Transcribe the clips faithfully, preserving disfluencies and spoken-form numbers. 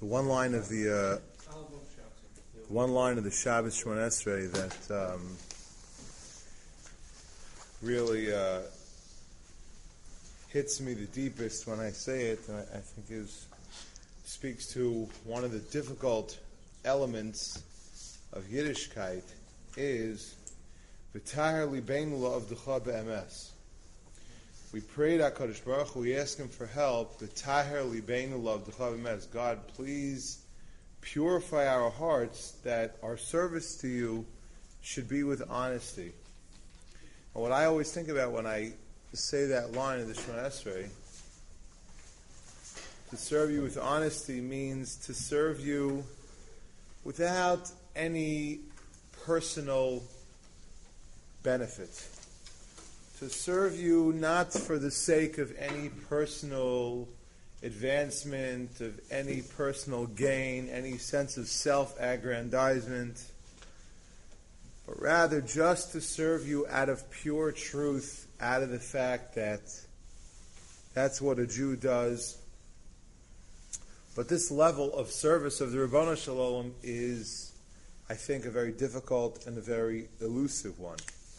the one line of the uh, one line of the Shabbos Shemona Esrei that um, really uh, hits me the deepest when I say it, and I, I think is speaks to one of the difficult elements of Yiddishkeit is v'tahar libeinu la'avdecha be'emes. We prayed HaKadosh Baruch Hu, we ask Him for help. V'tahar libeinu la'avdecha be'emes. God, please purify our hearts that our service to You should be with honesty. And what I always think about when I say that line in the Shemona Esrei, to serve You with honesty means to serve You without any personal benefit. To serve You not for the sake of any personal advancement, of any personal gain, any sense of self-aggrandizement, but rather just to serve You out of pure truth, out of the fact that that's what a Jew does. But this level of service of the Ribbono Shel Olam is, I think, a very difficult and a very elusive one.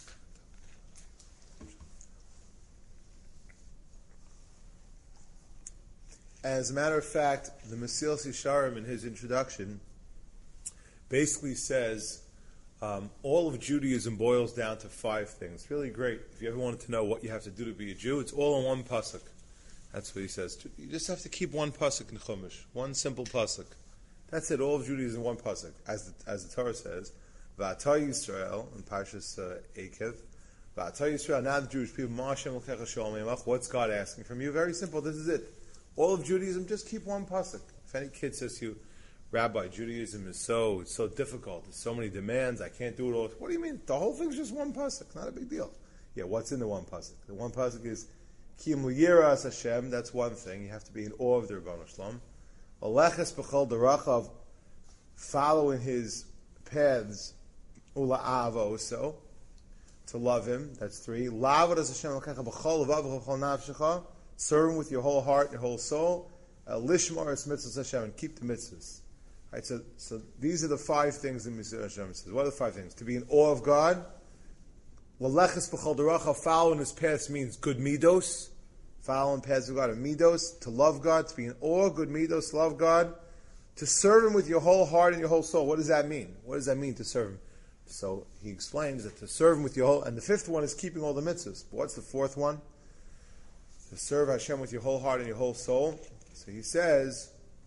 As a matter of fact, the Mesilas Yesharim in his introduction basically says um, all of Judaism boils down to five things. It's really great. If you ever wanted to know what you have to do to be a Jew, it's all in one pasuk. That's what he says. You just have to keep one pasuk in Chumash, one simple pasuk. That's it. All of Judaism in one pasuk, as the, as the Torah says. V'ata Yisrael in Parshas uh, Ekev. V'ata Yisrael. Now the Jewish people. Ma'ashem l'kecha shalom yamach. What's God asking from you? Very simple. This is it. All of Judaism, just keep one pasuk. If any kid says to you, Rabbi, Judaism is so it's so difficult. There's so many demands. I can't do it all. What do you mean? The whole thing's just one pasuk. Not a big deal. Yeah, what's in the one pasuk? The one pasuk is Ki Yiras Hashem. That's one thing. You have to be in awe of the Ribbono Shel Olam. Aleches b'chol derachav, follow in His paths. Ula'avo, so to love Him. That's three. Lavod as Hashem l'kecha b'chol levav b'chol nafshecha. Serve Him with your whole heart, your whole soul. Lishmar es mitzvahs Hashem, and keep the mitzvahs. Right. So, so these are the five things that Mesilas Yesharim says. What are the five things? To be in awe of God. L'leches b'chol derachav, follow in His paths means good midos. Follow in paths of God and midos. To love God, to be in awe, good midos, love God. To serve Him with your whole heart and your whole soul. What does that mean? What does that mean to serve Him? So he explains that to serve Him with your whole, and the fifth one is keeping all the mitzvahs. But what's the fourth one? To serve Hashem with your whole heart and your whole soul. So he says,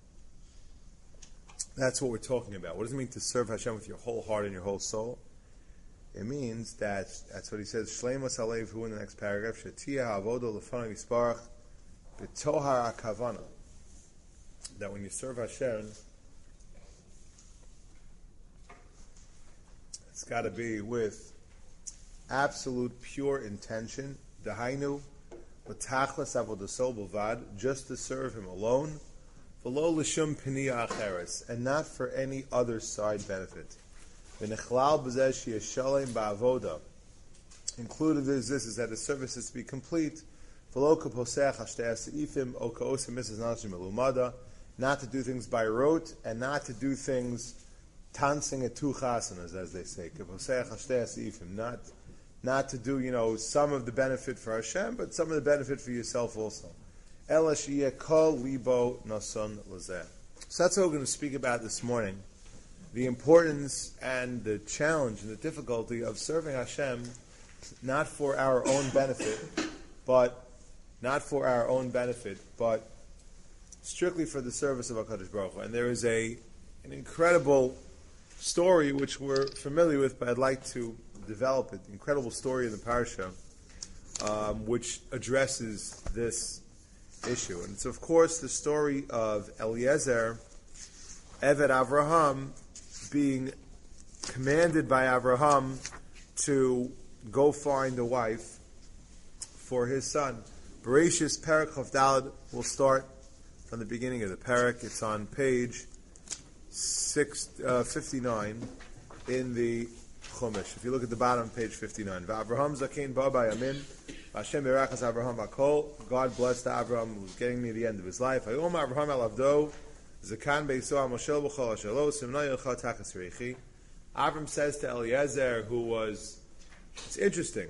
that's what we're talking about. What does it mean to serve Hashem with your whole heart and your whole soul? It means that, that's what he says, Shleimus Alev, who in the next paragraph, Shetia Ha'avodo L'fanav Yisparach B'tohar HaKavana. That when you serve Hashem, it's got to be with absolute pure intention, Dahainu, L'tachlas avodaso b'vad, just to serve Him alone, v'lo l'shum piniya acheres, and not for any other side benefit. V'nechlal b'zeh sheyeshalem ba'avoda. Included is this, is that the service is to be complete, v'lo kaposech hashtei seifim, o ka'osim misas nashim elumada, not to do things by rote, and not to do things tansing at two chasanas, as they say, kaposech hashtei seifim, not Not to do, you know, some of the benefit for Hashem, but some of the benefit for yourself also. Ela sheyeh kol libo nason lazeh. So that's what we're going to speak about this morning. The importance and the challenge and the difficulty of serving Hashem, not for our own benefit, but not for our own benefit, but strictly for the service of HaKadosh Baruch Hu. And there is a an incredible story which we're familiar with, but I'd like to develop it. Incredible story in the parsha, um, which addresses this issue, and it's of course the story of Eliezer, Eved Avraham, being commanded by Avraham to go find a wife for his son. Bereshis Perek Chav Daled. We'll start from the beginning of the Perek. It's on page six, uh, fifty-nine in the Chumash. If you look at the bottom, page fifty-nine. V'Avraham zakein ba'ba yamin. Hashem berachas Avraham hakol. God blessed Avraham, who was getting near the end of his life. Hayom Avraham al avdo Zakan Beiso Moshel B'chol Asher Lo Simnai Yelcha Tachas Reichi. Avram says to Eliezer, who was, it's interesting.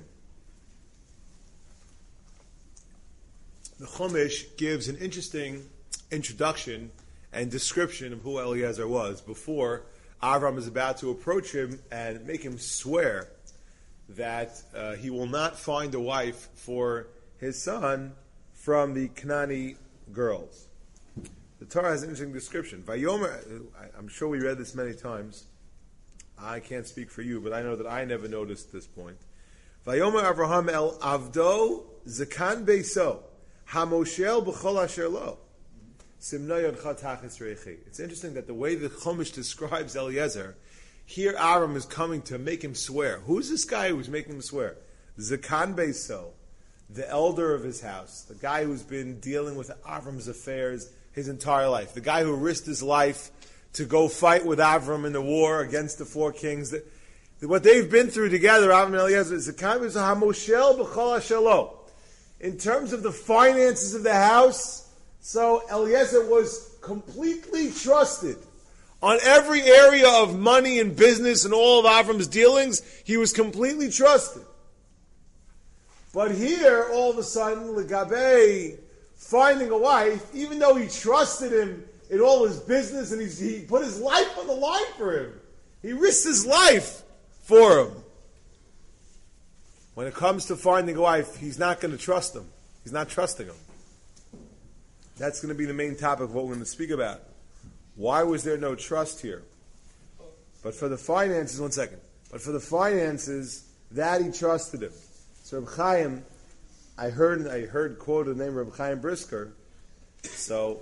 The Chumash gives an interesting introduction and description of who Eliezer was before Avram is about to approach him and make him swear that uh, he will not find a wife for his son from the Canaanite girls. The Torah has an interesting description. Vayomer, I'm sure we read this many times. I can't speak for you, but I know that I never noticed this point. Vayomer Avraham el Avdo Zakan Beiso Hamoshel B'chol Asher Lo. It's interesting that the way the Chumash describes Eliezer, here Aram is coming to make him swear. Who's this guy who's making him swear? Zakan Beiso, the elder of his house, the guy who's been dealing with Avram's affairs his entire life, the guy who risked his life to go fight with Avram in the war against the four kings. What they've been through together, Avram and Eliezer, Zakan Beiso Hamoshel B'chol Asher Lo. In terms of the finances of the house, so Eliezer was completely trusted. On every area of money and business and all of Avram's dealings, he was completely trusted. But here, all of a sudden, Legabe, finding a wife, even though he trusted him in all his business and he, he put his life on the line for him, he risked his life for him. When it comes to finding a wife, he's not going to trust him. He's not trusting him. That's going to be the main topic of what we're going to speak about. Why was there no trust here? But for the finances, one second. But for the finances, that he trusted him. So Reb Chaim, I heard I heard quoted the name of Reb Chaim Brisker. So,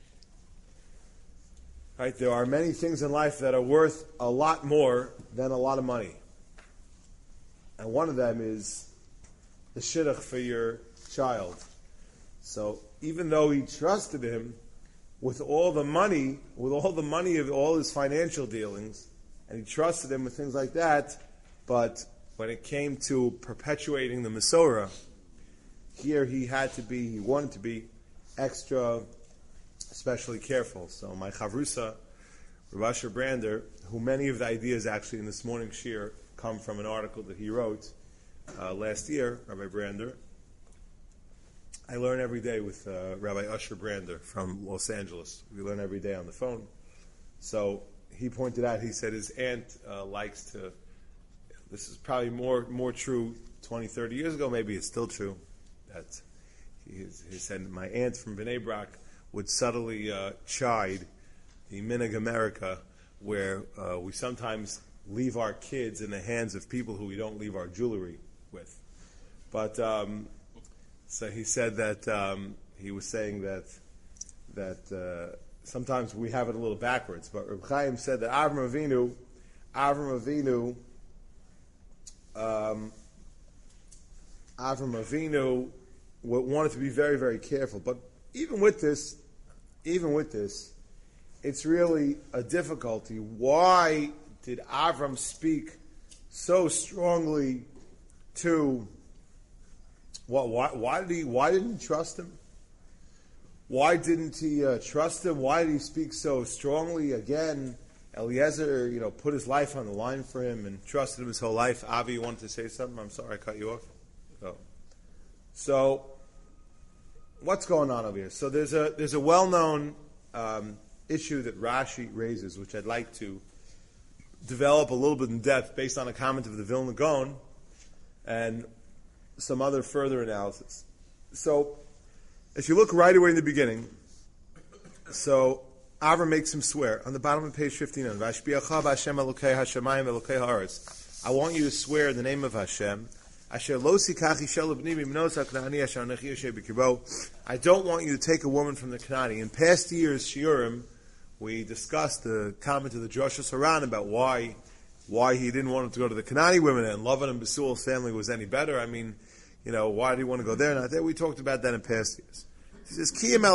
right, there are many things in life that are worth a lot more than a lot of money. And one of them is the shidduch for your child. So even though he trusted him with all the money, with all the money of all his financial dealings, and he trusted him with things like that, but when it came to perpetuating the Masorah, here he had to be, he wanted to be extra, especially careful. So my chavrusa, Rav Asher Brander, who many of the ideas actually in this morning's shir come from an article that he wrote uh, last year, Rabbi Brander. I learn every day with uh, Rabbi Usher Brander from Los Angeles. We learn every day on the phone. So he pointed out, he said his aunt uh, likes to, this is probably more more true twenty, thirty years ago, maybe it's still true, that he, he said my aunt from Bnei Brak would subtly uh, chide the Minig America, where uh, we sometimes leave our kids in the hands of people who we don't leave our jewelry with. But um, so he said that um, he was saying that that uh, sometimes we have it a little backwards. But Reb Chaim said that Avram Avinu, Avram Avinu, um, Avram Avinu wanted to be very, very careful. But even with this, even with this, it's really a difficulty. Why did Avram speak so strongly to? What? Why, why did he? Why didn't he trust him? Why didn't he uh, trust him? Why did he speak so strongly? Again, Eliezer, you know, put his life on the line for him and trusted him his whole life. Avi, you wanted to say something? I'm sorry, I cut you off. Oh. So, what's going on over here? So there's a there's a well-known um, issue that Rashi raises, which I'd like to develop a little bit in depth based on a comment of the Vilna Gaon and some other further analysis. So, if you look right away in the beginning, so Avram makes him swear on the bottom of page fifty-nine. I want you to swear in the name of Hashem. I don't want you to take a woman from the Canaanite. In past years, Shiurim, we discussed the comment of the Joshua Haran about why why he didn't want him to go to the Canaanite women, and Lavan and Besuel's family was any better. I mean, you know, why did he want to go there, not there? We talked about that in past years. He says,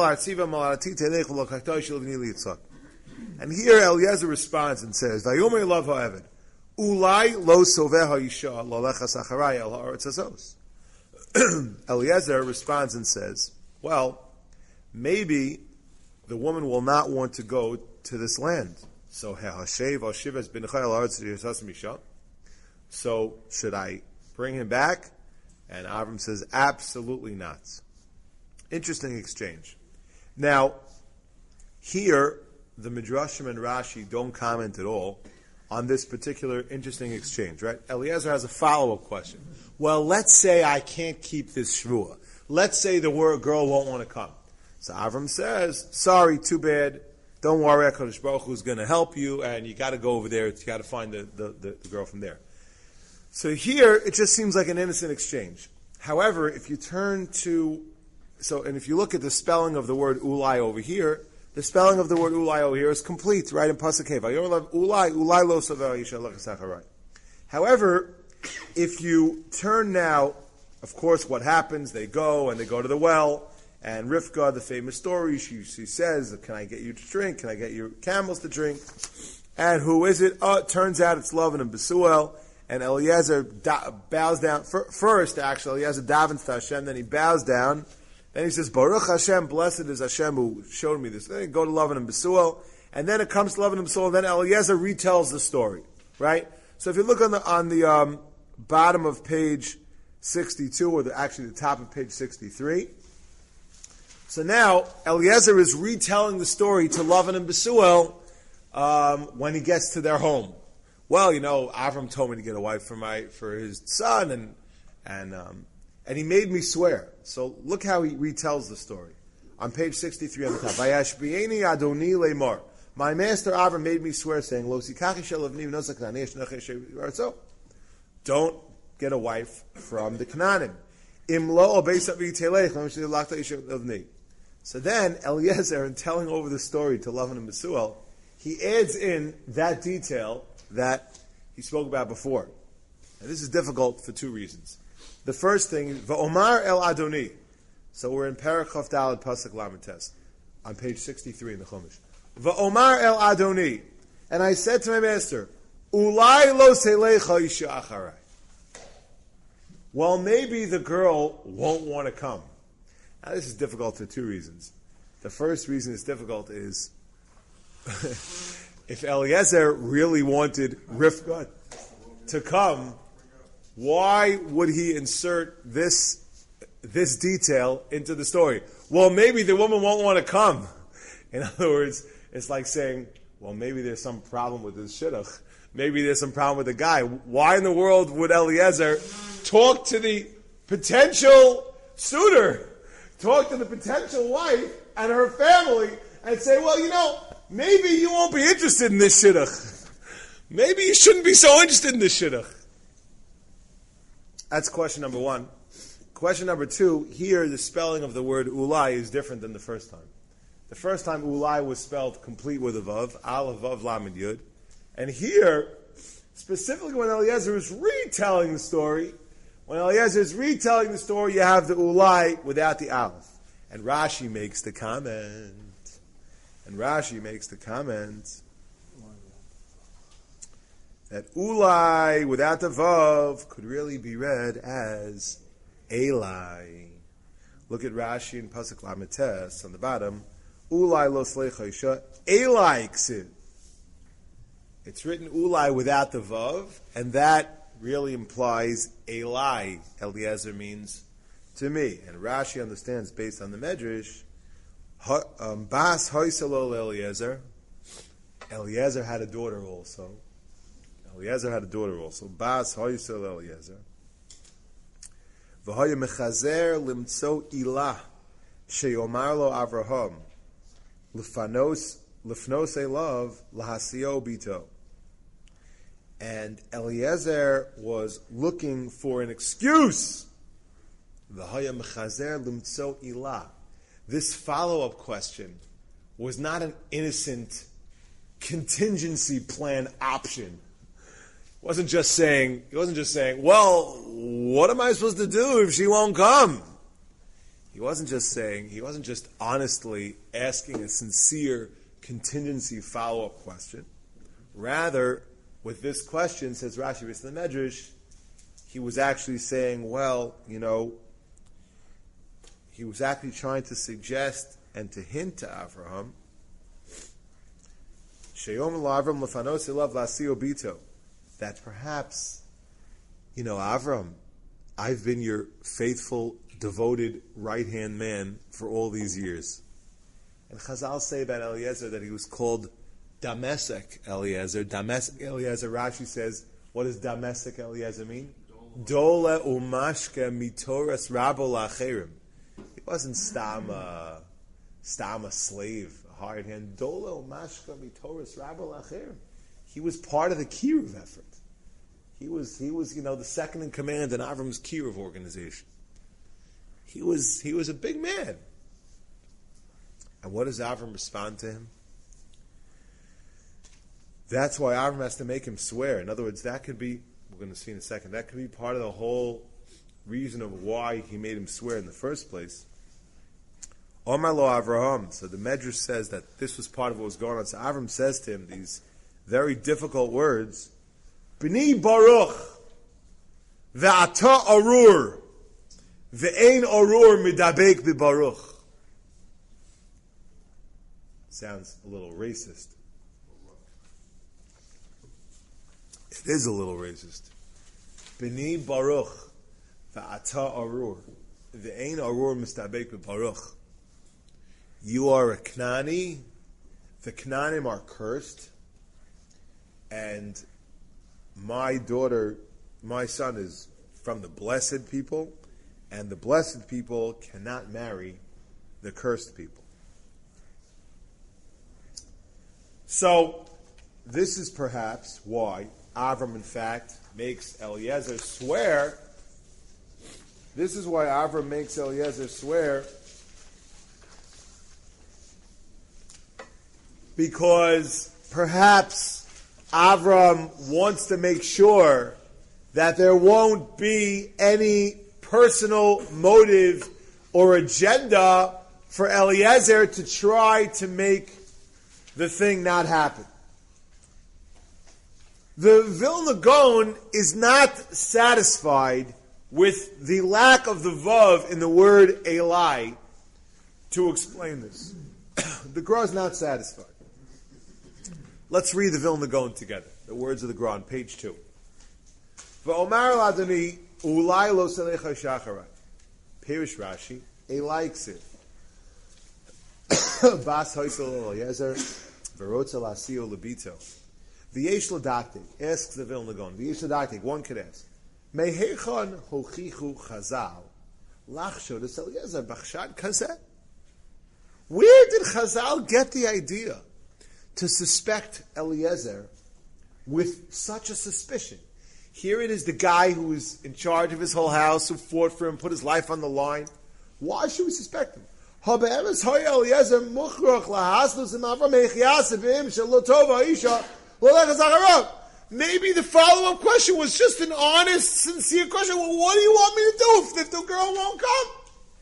and here Eliezer responds and says, Vayomer Lav ha'eved, Ulai lo soveh ha'isha lalechas acharaya el ha'aretz hazos. Eliezer responds and says, well, maybe the woman will not want to go to this land. So, so should I bring him back? And Avram says, absolutely not. Interesting exchange. Now, here, the Midrashim and Rashi don't comment at all on this particular interesting exchange, right? Eliezer has a follow-up question. Well, let's say I can't keep this shvua. Let's say the girl won't want to come. So Avram says, sorry, too bad. Don't worry, HaKadosh Baruch Hu is going to help you, and you got to go over there. You got to find the, the, the, the girl from there. So here, it just seems like an innocent exchange. However, if you turn to, so, and if you look at the spelling of the word ulai over here, the spelling of the word ulai over here is complete, right, in Pasuk Hey. Ulai, ulai lo savar yishalach sacharai. However, if you turn now, of course, what happens? They go, and they go to the well, and Rivka, the famous story, she, she says, can I get you to drink? Can I get your camels to drink? And who is it? Oh, it turns out it's Lavan and Besuel. And Eliezer da- bows down. First, actually, Eliezer davens to Hashem, then he bows down. Then he says, Baruch Hashem, blessed is Hashem who showed me this. Then he go to Lavan and Besuel. And then it comes to Lavan and Besuel, and then Eliezer retells the story. Right? So if you look on the on the um, bottom of page sixty-two, or the, actually the top of page sixty-three, so now, Eliezer is retelling the story to Lavan and Besuel um, when he gets to their home. Well, you know, Avram told me to get a wife for my for his son, and and um, and he made me swear. So look how he retells the story. On page sixty-three on the top. Vayashbieni Adoni Lemar. My master Avram made me swear, saying, Lo sikachi shel avni v'nosach Kananesh nechei she'aretzo. Don't get a wife from the Canaanim. Im lo obeis avi telech l'mishli lakta isha avni. So then, Eliezer, in telling over the story to Lavan and Besuel, he adds in that detail that he spoke about before. And this is difficult for two reasons. The first thing, Va'omar el Adoni. So we're in Parakhov Dalad Pasuk Lamites, on page sixty-three in the Chumash. Va'omar el Adoni. And I said to my master, Ulai lo selecha isha acharai. Well, maybe the girl won't want to come. Now, this is difficult for two reasons. The first reason it's difficult is if Eliezer really wanted Rivka to come, why would he insert this this detail into the story? Well, maybe the woman won't want to come. In other words, it's like saying, well, maybe there's some problem with this shidduch. Maybe there's some problem with the guy. Why in the world would Eliezer talk to the potential suitor? Talk to the potential wife and her family and say, well, you know, maybe you won't be interested in this shidduch. Maybe you shouldn't be so interested in this shidduch. That's question number one. Question number two, here the spelling of the word ulai is different than the first time. The first time ulai was spelled complete with a vav, aleph, vav, lamed, yud. And here, specifically when Eliezer is retelling the story, When Eliezer is retelling the story, you have the ulai without the aleph. And Rashi makes the comment. And Rashi makes the comment that ulai without the vav could really be read as elai. Look at Rashi in Pasuk Lamites on the bottom. Ulai lo slecha isha elai ksiv. It's written ulai without the vav, and that really implies Elai. Eliezer means to me. And Rashi understands based on the Medrash, um, Bas Hoysalol Eliezer. Eliezer had a daughter also. Eliezer had a daughter also. Bas Hoysal Eliezer. V'hoya mechazer limtso ilah sheyomar lo Avraham lefnos lefnos elav lahasio bito. And Eliezer was looking for an excuse. V'hoya mechazer limtso ilah. This follow-up question was not an innocent contingency plan option. It wasn't just saying, he wasn't just saying, well, what am I supposed to do if she won't come? He wasn't just saying, he wasn't just honestly asking a sincere contingency follow-up question. Rather, with this question, says Rashi B'Snei Medrash, he was actually saying, well, you know, he was actually trying to suggest and to hint to Avraham, Sheyom Avram lefanos elav lasio bito, that perhaps, you know, Avram, I've been your faithful, devoted right-hand man for all these years. And Chazal say about Eliezer that he was called Damesek Eliezer. Damesek Eliezer, Rashi says, what does Damesek Eliezer mean? Dole umashke mitoras rabo lacherim. He wasn't stam a, stam a slave, a hired hand. Dole umashke mitoras rabo lacherim. He was part of the Kiruv effort. He was, he was, you know, the second in command in Avram's Kiruv organization. He was, he was a big man. And what does Avram respond to him? That's why Avram has to make him swear. In other words, that could be, we're going to see in a second, that could be part of the whole reason of why he made him swear in the first place. Omar lo Avraham. So the Medrash says that this was part of what was going on. So Avram says to him these very difficult words. B'ni Baruch, ve'ata arur, ve'ein arur midabek b'Baruch. Sounds a little racist. It is a little racist. B'ni Baruch, ve'ata arur, ve'ein arur midabek b'Baruch. You are a Knani. The Knanim are cursed, and my daughter, my son is from the blessed people, and the blessed people cannot marry the cursed people. So, this is perhaps why Avram, in fact, makes Eliezer swear. This is why Avram makes Eliezer swear, because perhaps Avram wants to make sure that there won't be any personal motive or agenda for Eliezer to try to make the thing not happen. The Vilna Gaon is not satisfied with the lack of the vav in the word Eli to explain this. The Gra is not satisfied. Let's read the Vilna Gaon together. The words of the Gra on page two. V'omar l'adoni ulai lo selecha shacharat. Perish Rashi, Eli ksiv. Bas hoysel Eliezer, v'rotza lasio lebito. V'yesh l'daktik, asks the Vilna Gaon. V'yesh l'daktik, one could ask. Mehechon hochichu chazal, lachshod es Eliezer b'chshad kazeh. Where did Chazal get the idea to suspect Eliezer with such a suspicion? Here it is the guy who is in charge of his whole house, who fought for him, put his life on the line. Why should we suspect him? Maybe the follow-up question was just an honest, sincere question. Well, what do you want me to do if, if the girl won't come?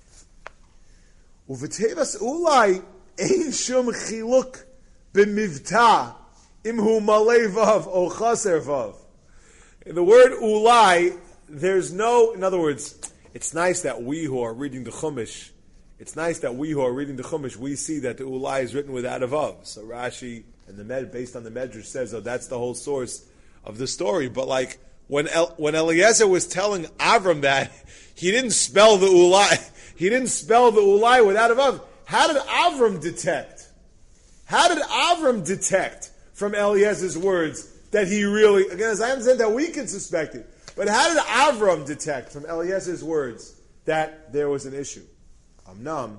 Uv'tevas ulai ein shum chiluk b'mivta imhu malei vav o chaser vav. In the word ulai, there's no, in other words, it's nice that we who are reading the Chumash, it's nice that we who are reading the Chumash, we see that the ulai is written without a vav. So Rashi, and the med, based on the Medrash, says, oh, that's the whole source of the story. But like, when El, when Eliezer was telling Avram that, he didn't spell the ulai, he didn't spell the ulai without a vav. How did Avram detect? How did Avram detect from Eliezer's words that he really, again, as I understand that we can suspect it, but how did Avram detect from Eliezer's words that there was an issue? Amnam,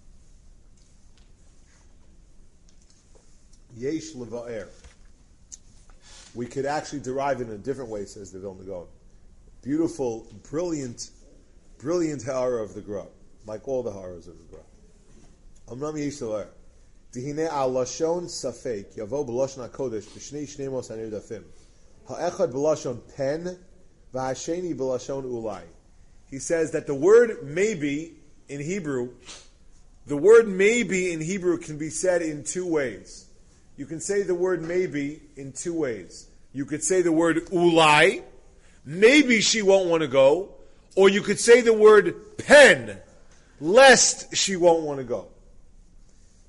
yesh leva'er. We could actually derive it in a different way, says the Vilna Gaon. Beautiful, brilliant, brilliant hara of the Gra, like all the haras of the Gra. Amnam yesh leva'er. Dihine al lashon safek yavo b'lashon hakodesh b'shnei shnei mos hanirdafim ha'echad b'lashon pen v'hasheni b'lashon ulai. He says that the word maybe in Hebrew, the word maybe in Hebrew can be said in two ways. You can say the word maybe in two ways. You could say the word ulai, maybe she won't want to go, or you could say the word pen, lest she won't want to go.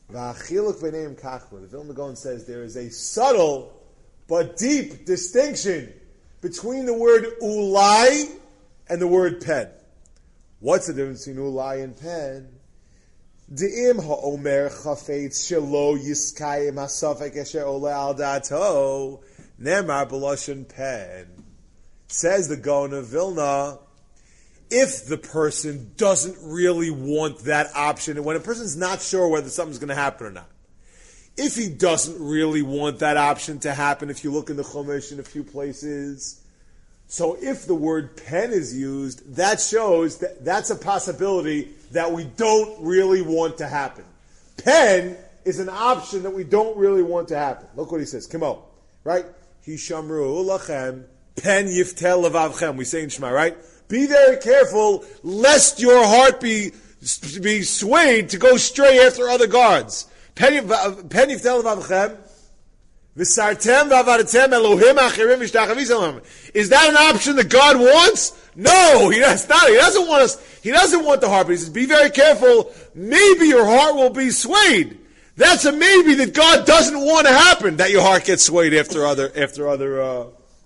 V'achiluk b'neim kachla. The Vilna Gaon says there is a subtle but deep distinction between the word ulai and the word pen. What's the difference between ulai and pen? De'im ha'omer chafetz shelo yiskayim ha'safek esher ole al dato nemar b'lashon pen. Says the Gaon of Vilna, if the person doesn't really want that option, and when a person's not sure whether something's going to happen or not, if he doesn't really want that option to happen, if you look in the Chumash in a few places, so if the word pen is used, that shows that that's a possibility that we don't really want to happen. Pen is an option that we don't really want to happen. Look what he says. Come on. Right? Hishamru lachem pen yiftel levavchem. We say in Shema, right? Be very careful lest your heart be, be swayed to go stray after other gods. Pen yiftel levavchem. V'sartem v'avadatem Elohim achirim v'shtachaviz. Is that an option that God wants? No, he does not. He doesn't want us. He doesn't want the heart. But he says, "Be very careful. Maybe your heart will be swayed." That's a maybe that God doesn't want to happen. That your heart gets swayed after other, after other, uh,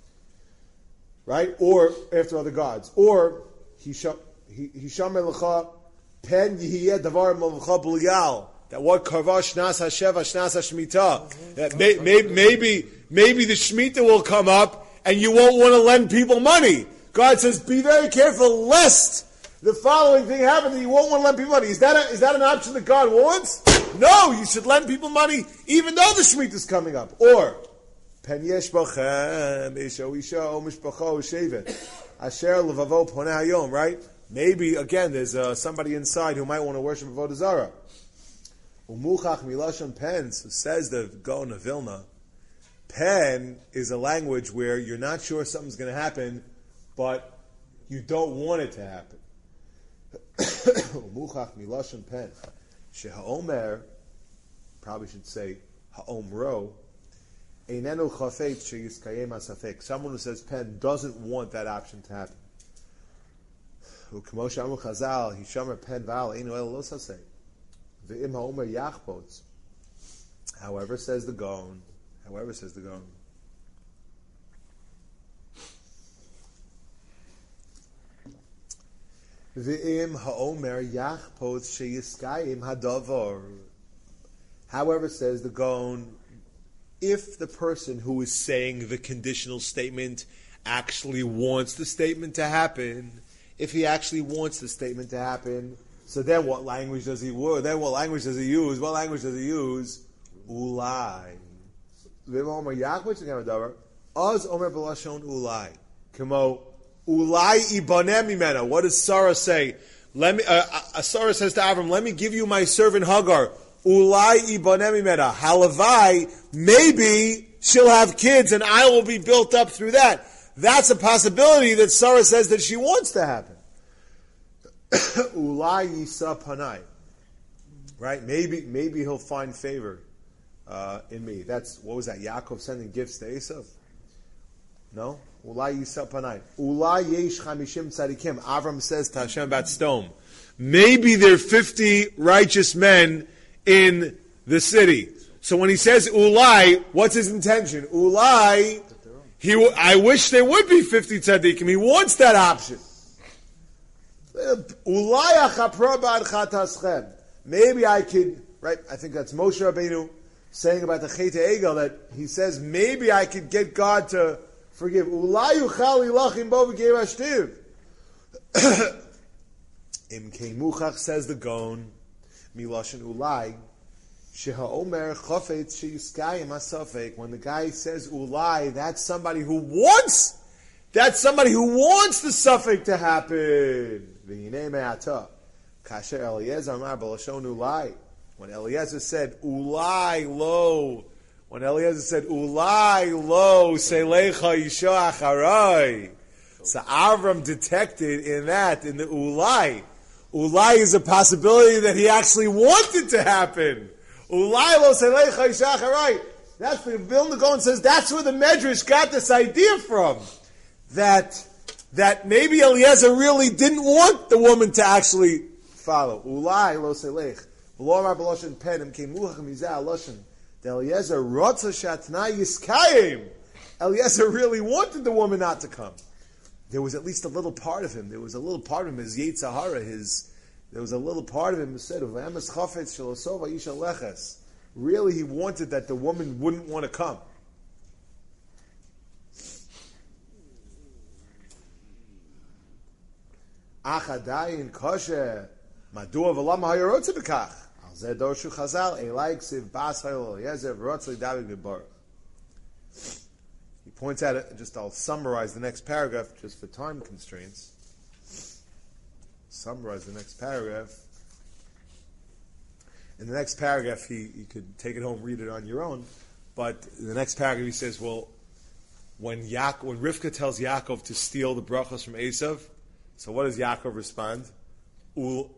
right, or after other gods, or hisham elecha pen yihiyeh davar malcha b'liyal. That what karva shnas hasheva shnas hashmita. That may, may, maybe maybe the shmita will come up and you won't want to lend people money. God says, be very careful lest the following thing happens that you won't want to lend people money. Is that a, is that an option that God wants? No, you should lend people money even though the shmita is coming up. Or pen yesh bachem isha isha o mishpacha o shevet asher levavo poneh hayom. Right? Maybe again there's uh, somebody inside who might want to worship avodah zarah. Umuchach milashon pen, so says the Gaon of Vilna, pen is a language where you're not sure something's going to happen, but you don't want it to happen. Umuchach milashon pen. Shehaomer, probably should say haomro, einenu chafetz sheyiskayem hasafek. Someone who says pen doesn't want that option to happen. Ukmo shamu chazal, hishamer pen val, einu el lo saseh. However, says the Gaon, however, says the Gaon, V'im ha'omer yachpot sheyiskayim hadavar. However, says the Gaon, if the person who is saying the conditional statement actually wants the statement to happen, if he actually wants the statement to happen, so then what language does he use? Then what language does he use? What language does he use? Ulai. Az omer b'lashon ulai. Kamo ulai ibanem mimena. What does Sarah say? Let me. Uh, uh, Sarah says to Avram, "Let me give you my servant Hagar." Ulai ibanem mimena. Halavai. Maybe she'll have kids, and I will be built up through that. That's a possibility that Sarah says that she wants to happen. Ulai yisa panai, right? Maybe, maybe he'll find favor uh, in me. That's what was that? Yaakov sending gifts to Esav? No. Ulai yisa panai. Ulai yesh chamishim tzadikim. Avram says to Hashem bat stom. Maybe there are fifty righteous men in the city. So when he says ulai, what's his intention? Ulai, he. I wish there would be fifty tzadikim. He wants that option. Maybe I could, right? I think that's Moshe Rabbeinu saying about the Chet Egel that he says maybe I could get God to forgive. Im Keimuchach, says the Gaon, Miloshin Ulai, Sheha Omer Chofetz Sheyiskayim Asafek. When the guy says Ulai, that's somebody who wants. That's somebody who wants the suffix to happen. When Eliezer said, Ulai lo, when Eliezer said, Ulai lo, Selecha Yisho Acharai. So Avram detected in that, in the Ulai. Ulai is a possibility that he actually wanted to happen. Ulai lo, Selecha Yisho Acharai. That's the Vilna Gaon says, that's where the Medrash got this idea from. That that maybe Eliezer really didn't want the woman to actually follow. Ulai lo selech. V'lo b'loshen penim kemuach mizah loshen. Eliezer rotza shatnai yiskayim. Eliezer really wanted the woman not to come. There was at least a little part of him. There was a little part of him, his Yetzirah, his. There was a little part of him who said, "V'emes chafetz shelosova isha leches." Really, he wanted that the woman wouldn't want to come. Achadayin kosher madua v'lama hayarotze b'kach. Al zeh dorshu chazal elai ksiv bas hayol Eliezer v'rotzei davik b'baruch. He points out, it, just I'll summarize the next paragraph just for time constraints. Summarize the next paragraph. In the next paragraph, he you could take it home, read it on your own. But in the next paragraph, he says, well, when Yaakov, when Rivka tells Yaakov to steal the brachos from Esav, so what does Yaakov respond? Ulai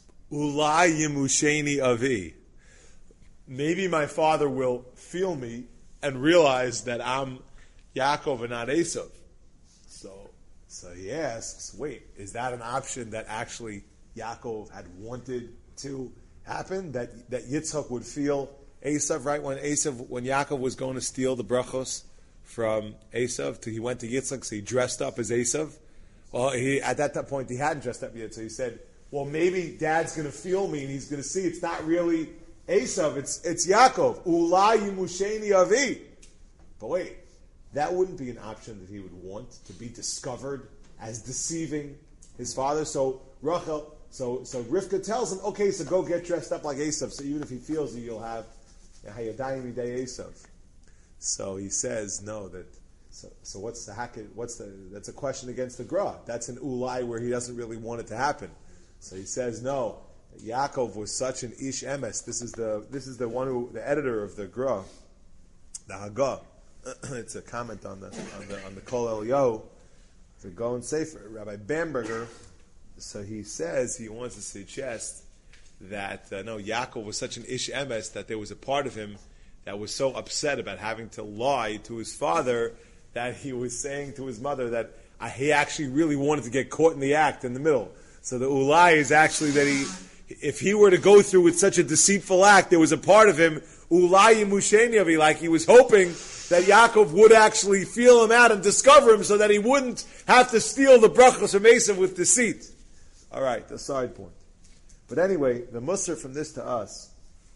yimusheni avi. Maybe my father will feel me and realize that I'm Yaakov and not Esav. So, so he asks, wait, is that an option that actually Yaakov had wanted to happen? That that Yitzchak would feel Esav, right? When Esav, when Yaakov was going to steal the brachos from Esav, he went to Yitzchak, so he dressed up as Esav. Well, he, at that point, he hadn't dressed up yet, so he said, well, maybe Dad's going to feel me, and he's going to see it's not really Esav, it's it's Yaakov. Ulai yimusheni avi. But wait, that wouldn't be an option that he would want, to be discovered as deceiving his father. So Rachel, so so Rivka tells him, okay, so go get dressed up like Esav, so even if he feels you, you'll have Hayadayim Idei Esav. So he says, no, that so so what's the hacket? What's the that's a question against the Gra. That's an ulai where he doesn't really want it to happen. So he says, no, Yaakov was such an ish emes. This is the this is the one who the editor of the Gra, the Haggah. It's a comment on the on the on the Kol Eliyahu, the Gaon Sefer, Rabbi Bamberger. So he says he wants to suggest that uh, no, Yaakov was such an ish emes that there was a part of him that was so upset about having to lie to his father that he was saying to his mother that uh, he actually really wanted to get caught in the act in the middle. So the ulai is actually that he, if he were to go through with such a deceitful act, there was a part of him, ulai yimusheni avi, like he was hoping that Yaakov would actually feel him out and discover him so that he wouldn't have to steal the brachos from Esav with deceit. All right, a side point. But anyway, the musar from this to us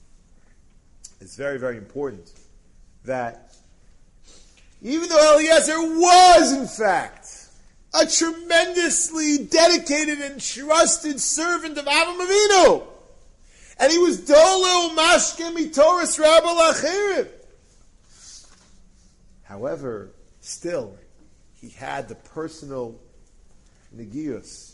is very, very important. That even though Eliezer was, in fact, a tremendously dedicated and trusted servant of Avraham Avinu, and he was doleu mashke mitoras rabba lachirim, however, still, he had the personal negius.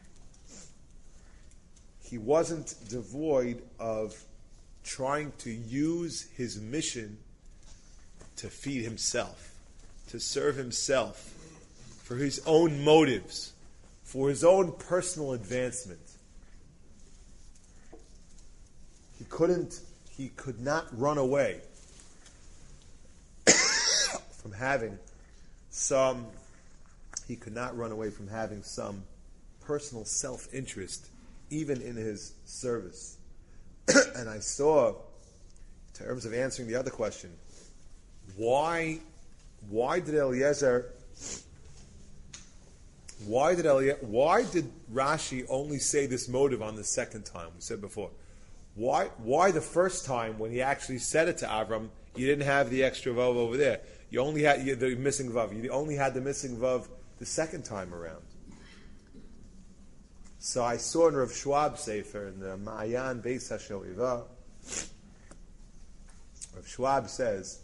He wasn't devoid of trying to use his mission to feed himself, to serve himself, for his own motives, for his own personal advancement. He couldn't, he could not run away from having some, he could not run away from having some personal self-interest even in his service. And I saw, in terms of answering the other question, why, why did Eliezer, why did Eliezer, why did Rashi only say this motive on the second time? We said before, why, why the first time when he actually said it to Avram, you didn't have the extra vav over there. You only had you, the missing vav. You only had the missing vav the second time around. So I saw in Rav Schwab Sefer, in the Ma'ayan Beis HaShoivah, Rav Schwab says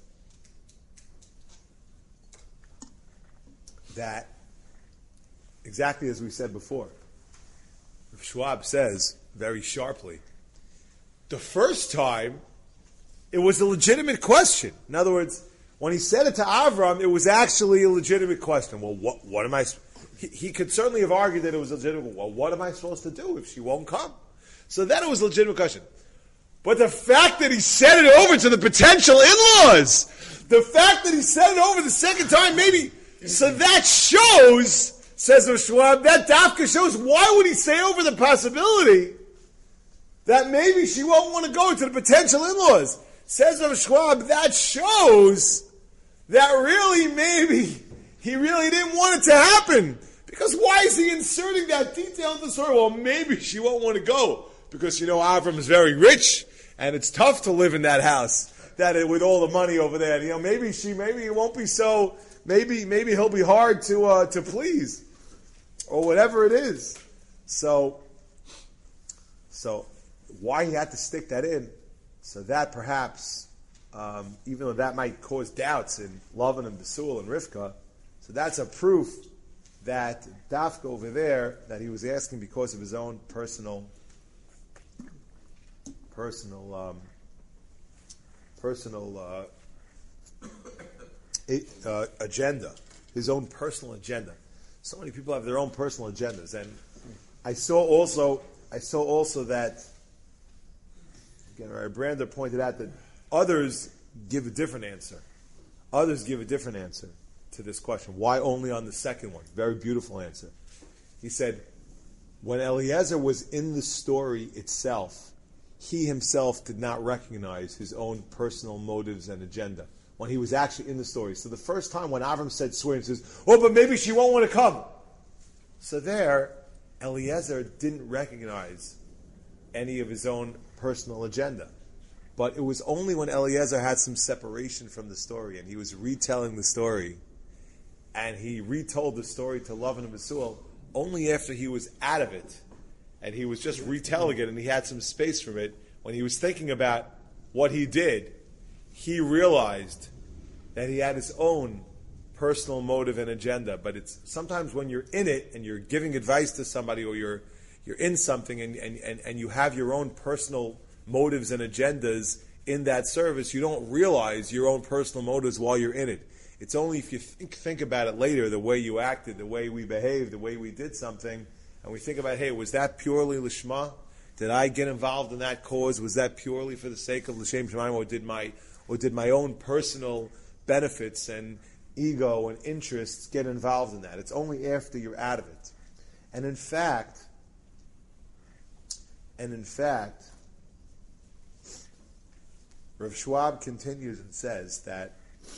that, exactly as we said before, Rav Schwab says, very sharply, the first time, it was a legitimate question. In other words, when he said it to Avram, it was actually a legitimate question. Well, what, what am I... He, he could certainly have argued that it was a legitimate. Well, what am I supposed to do if she won't come? So then it was a legitimate question. But the fact that he said it over to the potential in-laws, the fact that he said it over the second time, maybe, so that shows, says Rav Schwab, that dafka shows, why would he say over the possibility that maybe she won't want to go to the potential in-laws. Says Rav Schwab, that shows that really maybe he really didn't want it to happen. Because why is he inserting that detail in the story? Well, maybe she won't want to go. Because, you know, Avram is very rich, and it's tough to live in that house that it, with all the money over there. You know, maybe she, maybe it won't be so, maybe maybe he'll be hard to uh, to please. Or whatever it is. So, so why he had to stick that in, so that perhaps, um, even though that might cause doubts in Lavan and Besul and Rivka, so that's a proof that Dafka over there, that he was asking because of his own personal, personal, um, personal uh, uh, agenda, his own personal agenda. So many people have their own personal agendas, and I saw also, I saw also that, again, Rabbi Brander pointed out that others give a different answer. Others give a different answer to this question. Why only on the second one? Very beautiful answer. He said, when Eliezer was in the story itself, he himself did not recognize his own personal motives and agenda when he was actually in the story. So the first time when Avram said swear, he says, oh, but maybe she won't want to come. So there, Eliezer didn't recognize any of his own personal agenda. But it was only when Eliezer had some separation from the story and he was retelling the story, and he retold the story to Lavan and Besul only after he was out of it, and he was just retelling it and he had some space from it, when he was thinking about what he did, he realized that he had his own personal motive and agenda. But it's sometimes when you're in it and you're giving advice to somebody, or you're you're in something and, and, and, and you have your own personal motives and agendas in that service, you don't realize your own personal motives while you're in it. It's only if you think, think about it later, the way you acted, the way we behaved, the way we did something, and we think about, hey, was that purely Lishma? Did I get involved in that cause? Was that purely for the sake of L'Shem Shemaim, or did my or did my own personal benefits and ego and interests get involved in that? It's only after you're out of it. And in fact, and in fact, Rav Schwab continues and says that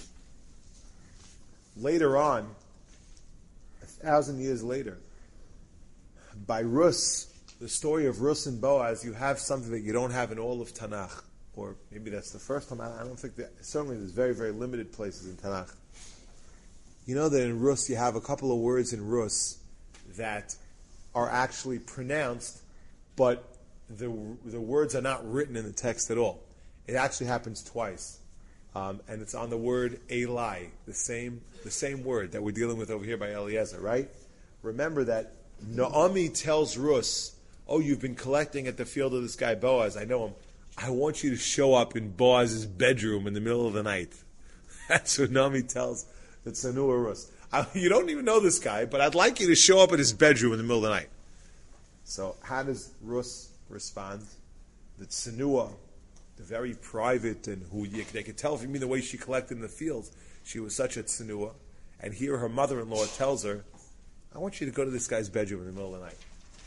later on, a thousand years later, by Rus, the story of Rus and Boaz, you have something that you don't have in all of Tanakh. Or maybe that's the first time. I don't think that, certainly there's very, very limited places in Tanakh. You know that in Rus you have a couple of words in Rus that are actually pronounced, but the the words are not written in the text at all. It actually happens twice. Um, and it's on the word Eli, the same the same word that we're dealing with over here by Eliezer, right? Remember that Naomi tells Rus, oh, you've been collecting at the field of this guy Boaz. I know him. I want you to show up in Boaz's bedroom in the middle of the night. That's what Naomi tells the Tsanua Rus. I, you don't even know this guy, but I'd like you to show up at his bedroom in the middle of the night. So how does Rus respond? The Tsanua, the very private, and who you, they could tell from me the way she collected in the fields, she was such a Tsanua. And here her mother-in-law tells her, I want you to go to this guy's bedroom in the middle of the night.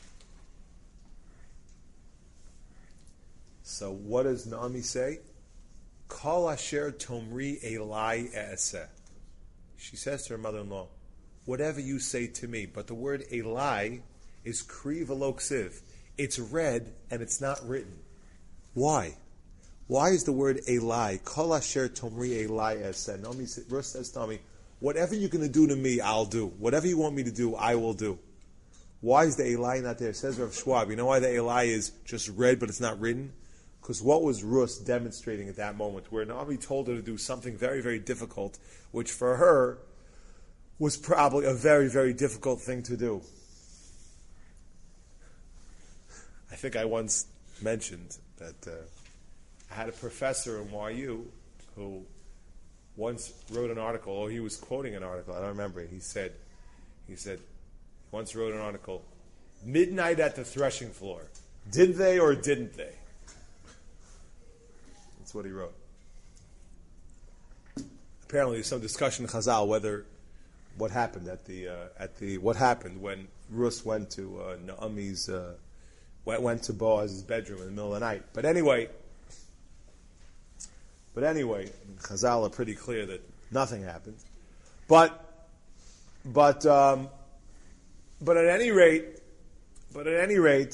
So what does Naomi say? Kol asher tomri Eli e'aseh. She says to her mother-in-law, whatever you say to me, but the word Eli is kri v'lo ksiv. It's read and it's not written. Why? Why is the word Eli, Kol asher tomri Eli e'aseh? Naomi Rus says to Naomi, whatever you're going to do to me, I'll do. Whatever you want me to do, I will do. Why is the Eli not there? It says Rav Schwab. You know why the Eli is just read but it's not written? Because what was Rus demonstrating at that moment, where Naomi told her to do something very, very difficult, which for her was probably a very, very difficult thing to do. I think I once mentioned that uh, I had a professor in Y U who once wrote an article, or he was quoting an article, I don't remember it. He said, he said, once wrote an article, midnight at the threshing floor. Did they or didn't they? That's what he wrote. Apparently, there's some discussion in Chazal whether what happened at the uh, at the what happened when Rus went to uh, Naomi's uh, went, went to Boaz's bedroom in the middle of the night. But anyway, but anyway, Chazal are pretty clear that nothing happened. But, but, um, but at any rate, but at any rate,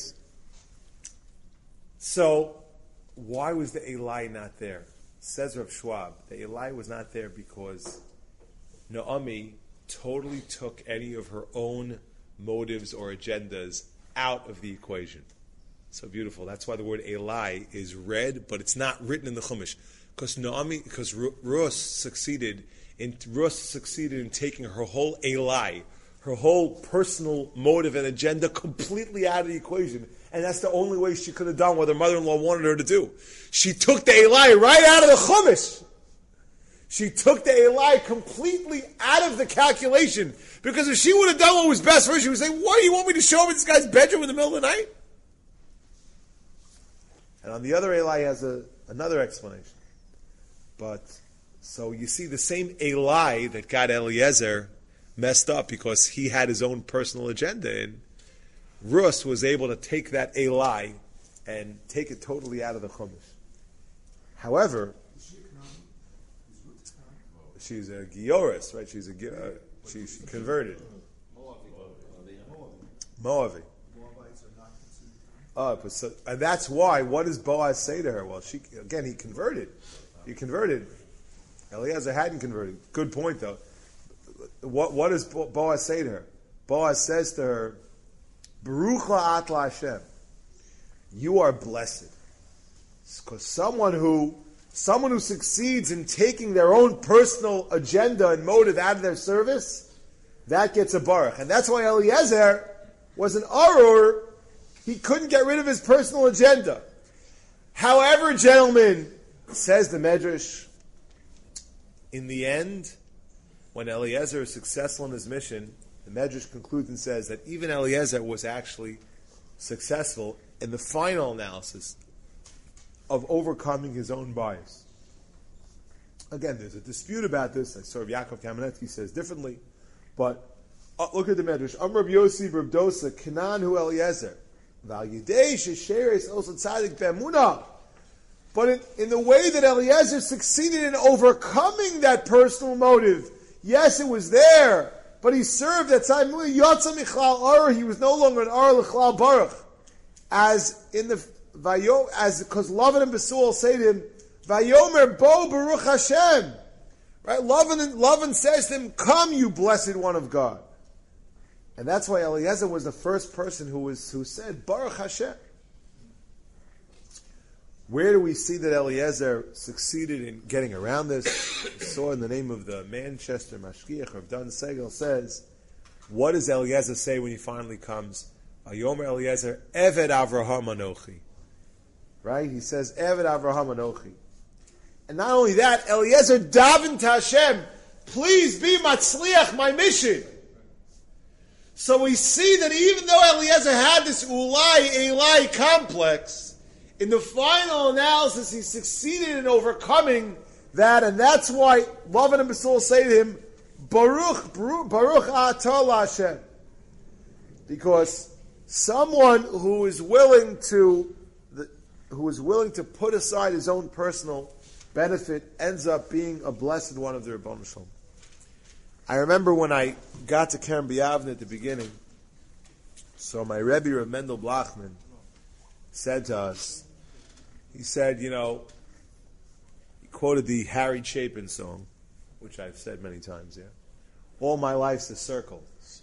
so why was the Eli not there? Says Rav Schwab, the Eli was not there because Naomi totally took any of her own motives or agendas out of the equation. So beautiful. That's why the word Eli is read, but it's not written in the Chumash. Because Naomi, because Rus succeeded in Rus succeeded in taking her whole Eli, her whole personal motive and agenda completely out of the equation. And that's the only way she could have done what her mother-in-law wanted her to do. She took the Eli right out of the Chumash. She took the Eli completely out of the calculation. Because if she would have done what was best for her, she would say, what, do you want me to show up in this guy's bedroom in the middle of the night? And on the other, Eli has a, another explanation. But, so you see the same Eli that got Eliezer messed up because he had his own personal agenda, and Rus was able to take that Eli and take it totally out of the Chumash. However, she's a Gioris, right? She's a uh, she, she converted. Moavi. Oh, but so, and that's why. What does Boaz say to her? Well, she again he converted. He converted. Eliezer hadn't converted. Good point, though. What what does Boaz say to her? Boaz says to her, Baruch la'at la'Hashem. You are blessed. Because someone who someone who succeeds in taking their own personal agenda and motive out of their service, that gets a baruch. And that's why Eliezer was an arur. He couldn't get rid of his personal agenda. However, gentlemen, says the Medrash, in the end, when Eliezer is successful in his mission, the Medrash concludes and says that even Eliezer was actually successful in the final analysis of overcoming his own bias. Again, there's a dispute about this. I saw Yaakov Kamenetsky says differently, but uh, look at the Medrash. Amr Reb Yossi Reb Dosa Kanan hu Eliezer Val Yidei Shesheres also Tzadik Be'emunah. But in, in the way that Eliezer succeeded in overcoming that personal motive, yes, it was there, but he served at time Yotza Michlal Ar. He was no longer an Ar L'Chlal Baruch, as in the Vayo, as because Lavan and Besuel say to him, Vayomer Bo Baruch Hashem. Right? Lavan, Lavan says to him, come, you blessed one of God. And that's why Eliezer was the first person who was who said, Baruch Hashem. Where do we see that Eliezer succeeded in getting around this? We saw in the name of the Manchester Mashgiach, Rav Dan Segel says, what does Eliezer say when he finally comes? Vayomer Eliezer, Eved Avraham Anochi. Right? He says, Eved Avraham Anochi. And not only that, Eliezer davened to Hashem, please be matzliach, my mission. So we see that even though Eliezer had this Ulai Eli complex, in the final analysis he succeeded in overcoming that, and that's why Lavan and Besul say to him, Baruch, Baruch, Baruch Atah Hashem. Because someone who is willing to, who is willing to put aside his own personal benefit ends up being a blessed one of the Rebbeinu Shalom. I remember when I got to Kerem B'Yavne at the beginning, so my Rebbe, Rav Mendel Blachman, said to us, he said, you know, he quoted the Harry Chapin song, which I've said many times, yeah. All my life's a circle.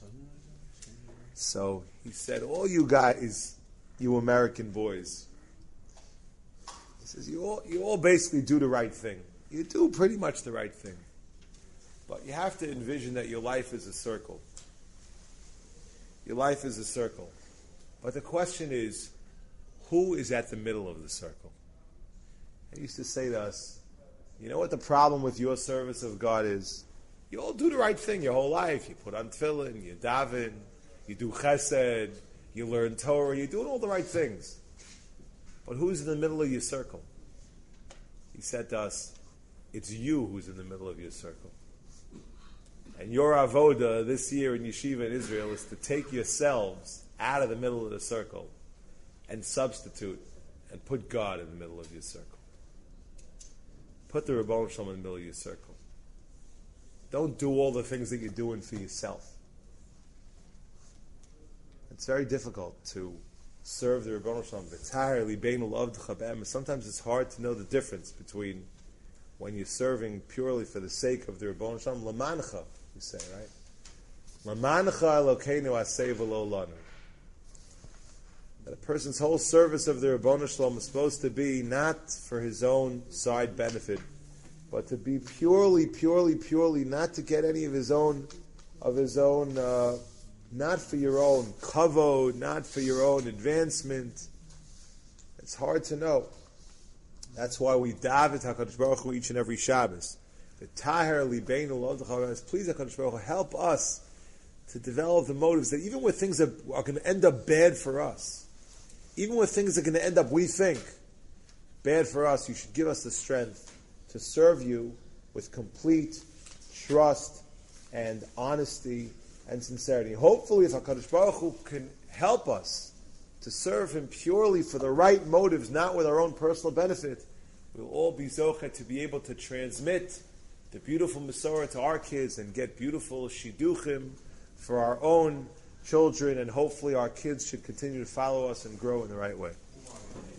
So he said, all you guys, you American boys, he says, you all, you all basically do the right thing. You do pretty much the right thing. But you have to envision that your life is a circle. Your life is a circle. But the question is, who is at the middle of the circle? I used to say to us, you know what the problem with your service of God is? You all do the right thing your whole life. You put on tefillin, you daven, you do chesed, you learn Torah, you're doing all the right things. But who's in the middle of your circle? He said to us, it's you who's in the middle of your circle. And your avoda this year in yeshiva in Israel is to take yourselves out of the middle of the circle and substitute and put God in the middle of your circle. Put the Rebbeinu Shalom in the middle of your circle. Don't do all the things that you're doing for yourself. It's very difficult to serve the Rebbeinu Shalom entirely. Sometimes it's hard to know the difference between when you're serving purely for the sake of the Rebbeinu Shalom, Lamancha, you say, right? Lamancha Elokeinu aseh v'lo lanu. That a person's whole service of the Rebbeinu Shalom is supposed to be not for his own side benefit, but to be purely, purely, purely, not to get any of his own, of his own, uh, not for your own kavod, not for your own advancement. It's hard to know. That's why we daven HaKadosh Baruch Hu each and every Shabbos. The Taher Libeinu Lo D'Chavos, please HaKadosh Baruch Hu, help us to develop the motives that even when things are, are going to end up bad for us, even when things are going to end up, we think, bad for us, you should give us the strength to serve you with complete trust and honesty and sincerity. Hopefully, if HaKadosh Baruch Hu can help us to serve Him purely for the right motives, not with our own personal benefit, we'll all be zochet to be able to transmit the beautiful Masorah to our kids and get beautiful shidduchim for our own children, and hopefully our kids should continue to follow us and grow in the right way.